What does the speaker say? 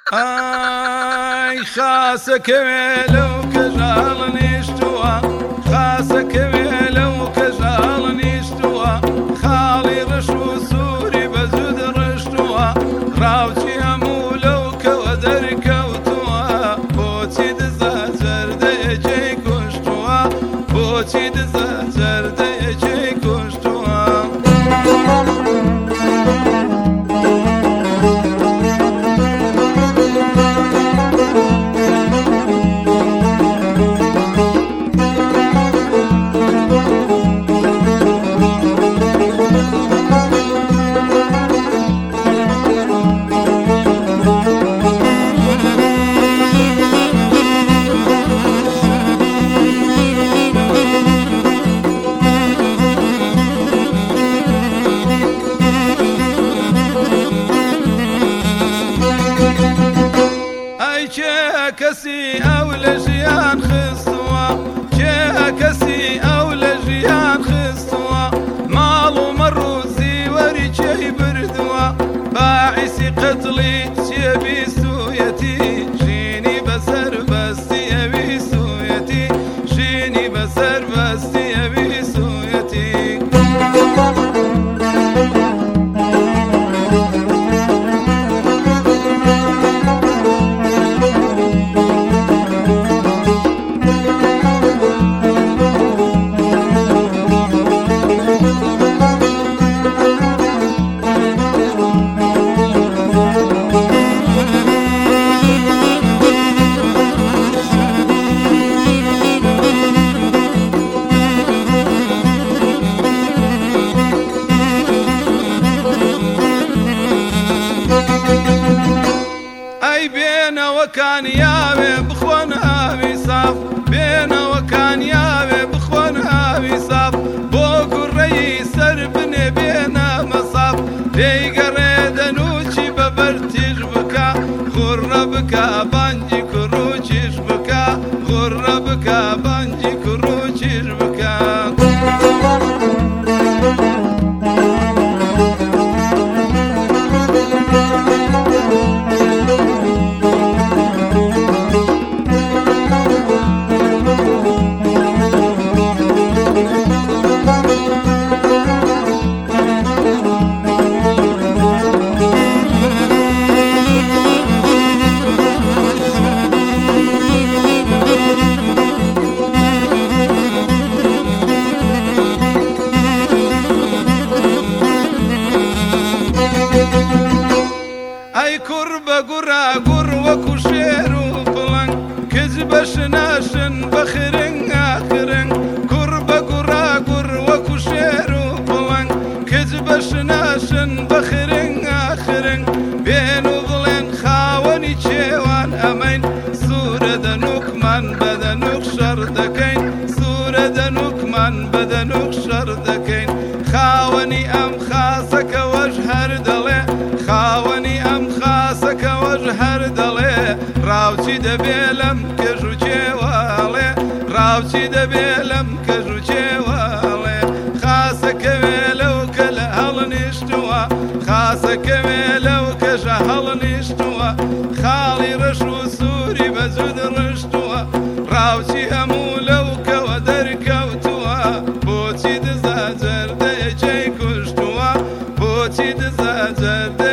ئای خاسەکەوێ لەو کەژاڵ نیشتووە، خاسەکەوێ لەو کەژاڵ نیشتووە، خاڵی ڕەش و سووری بە زود ڕشتووە، ڕاوچی هەموو لەو کەوە دەرکەوتووە، بۆچی دزە جەردەیەکەی کوشتووە، بۆچی دزە جەردەیەکەی کوشتووە. کەسی ئەو لە ژیان خستووە، کێ کەسی ئەو لە ژیان خستووە، ماڵ و مەڕ و زیوەری چێی بردووە، باعیسی قەتڵی چیە بیستوویەتی، ژینی بەسەر بەستی ئەوی سوویەتی، ژینی بەسەر بەستی ئەوی سوویەتی. بێنەوە کانیاوێ بخۆن ئاوی ساف، بێنەوە کانیاوێ بخۆن ئاوی ساف، بۆ گوڕەی سەر بنێ بێنە مەساف، دەیگەڕێ دەنووچی بەبەر تیژ بکە، غوڕە بکە بانگی کوڕ و چیش بکە، غوڕە بکە بانگی کوڕ و چیش بکە. ئەی کوڕ بە گوڕا گوڕ وەکو شێر و پڵنگ، کچ بە شناشن بە خرنگ ئاخرنگ، کوڕ بە گوڕا گوڕ وەکو شێر و پڵنگ، کچ بە شناشن بە خرنگ ئاخرنگ، بێن و بڵێن خاوەنی چێوان ئەمەین، سوورە دەنووکمان بە دەنووک شەڕ دەکەین، سوورە دەنووکمان بە دەنووک شەڕ دەکەین، خاوەنی ئەم خاسەکەوەش هەر دەڵێ، خاوەنی ئەم خاسەکەوەش هەر دەڵێ، ڕاوچی دەبێ لەم کەژ و جێواڵێ، ڕاوچی دەبێ لەم کەژ و جێواڵێ. خاسەکەوێ لەو کە لە هەڵنیشتووە، خاسەکەوێ لەو کەژە هەڵنیشتووە، خاڵی ڕەش و سووری بە زود ڕشتووە، ڕاوچی هەموو لەو کەوە دەرکەوتووە، بۆچی دزە جەردەیەکەی کوشتووە، بۆچی دزە جەردە